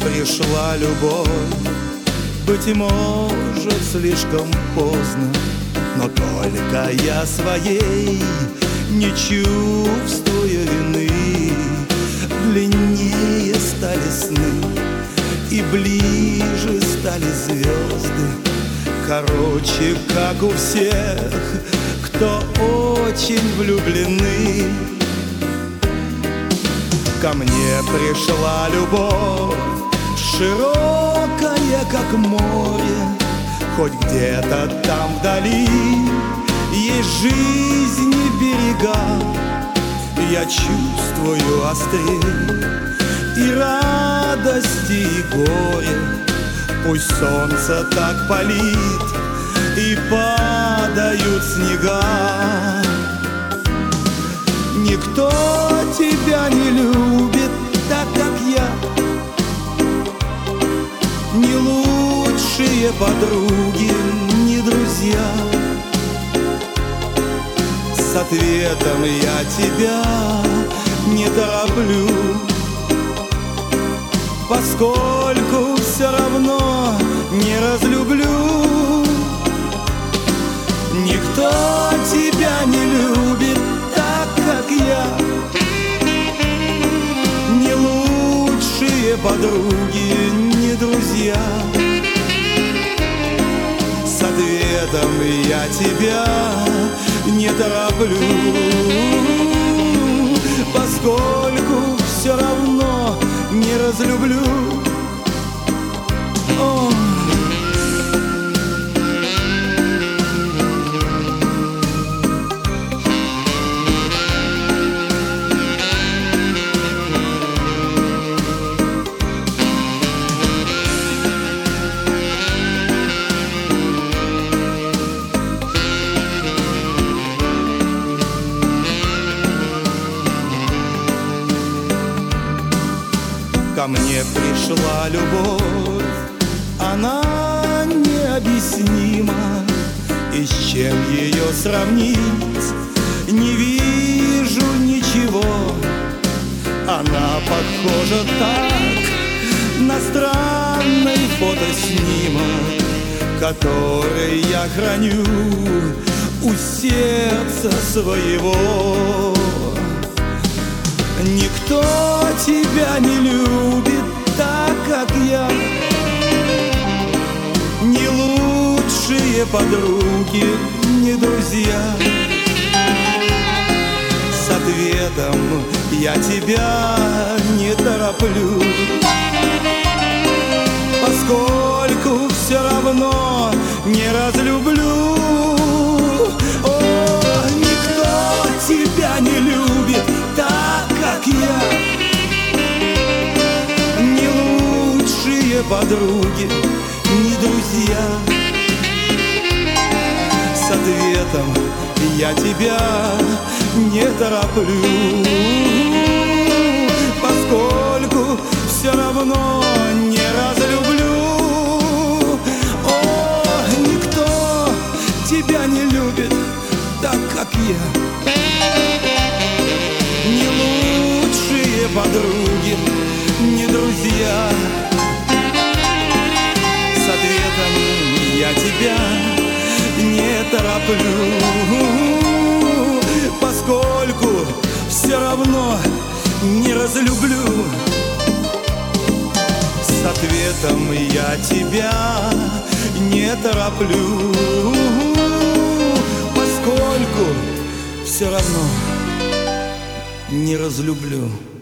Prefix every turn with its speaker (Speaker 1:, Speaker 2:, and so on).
Speaker 1: пришла любовь, быть может, слишком поздно, но только я своей не чувствую вины. Длиннее стали сны и ближе стали звезды. Короче, как у всех, кто очень влюблены. Ко мне пришла любовь, широкая, как море. Хоть где-то там вдали есть жизнь и берега. Я чувствую острее и радости, и горе. Пусть солнце так палит и падают снега. Никто тебя не любит так, как я. Ни лучшие подруги, ни друзья. С ответом я тебя не тороплю, поскольку все равно не разлюблю. Никто тебя не любит так, как я. Ни лучшие подруги, ни друзья. С ответом я тебя не тороплю, поскольку все равно не разлюблю. О. Ко мне пришла любовь, она необъяснима, и с чем ее сравнить, не вижу ничего. Она похожа так на странный фотоснимок, который я храню у сердца своего. Никто тебя не любит так, как я. Ни лучшие подруги, ни друзья. С ответом я тебя не тороплю, поскольку все равно не разлюблю. О, никто тебя не любит так, как я. Ни лучшие подруги, ни друзья. С ответом я тебя не тороплю, поскольку все равно не разлюблю. О, никто тебя не любит так, как я. Ни лучшие подруги, ни друзья. С ответом я тебя не тороплю, поскольку все равно не разлюблю. С ответом я тебя не тороплю, поскольку все равно не разлюблю.